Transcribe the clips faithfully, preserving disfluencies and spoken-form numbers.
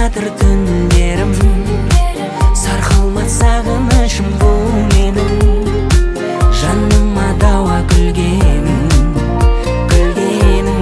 жатыр түндерім, сарқылмас сағынышым бұл менің. Жаныма дауа күлгенің, күлгенің.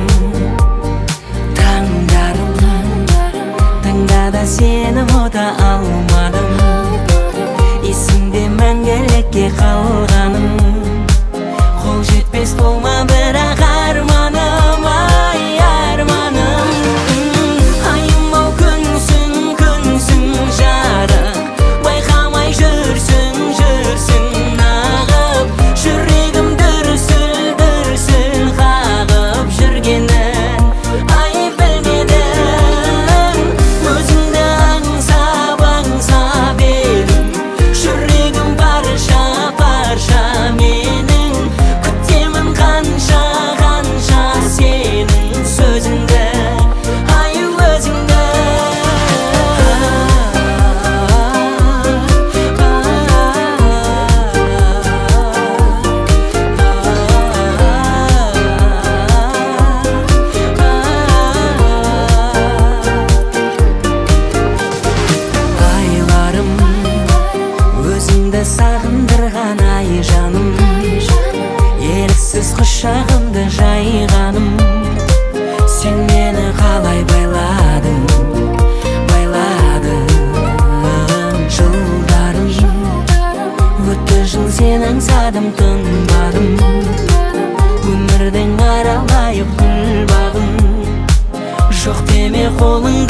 Таңдарым, таңда да сені ұмыта алмадым. Есімде мәңгілікке қалғаным, қол жетпес болма бірақ арманым, ай арманым. Айым-ау күнсің, күнсің жарық, байқамай жүрсің, жүрсің ағып. Жүрегім дүрсіл, дүрсіл қағып жүргенін ай білмедім. Өзіңді аңсап, аңсап едім, жүрегім парша, парша менің. Күтемін қанша, қанша сенің сөзіңді, ай өзіңді. Айларым, өзіңді сағындырған ай жаным, еріксіз құшағымды жайғаным. Сен мені қалай байладың, байладың. Жылдарым өтті, жыл сен аңсадым, тынбадым. Өмірдің аралайып гүл бағын, жоқ деме қолың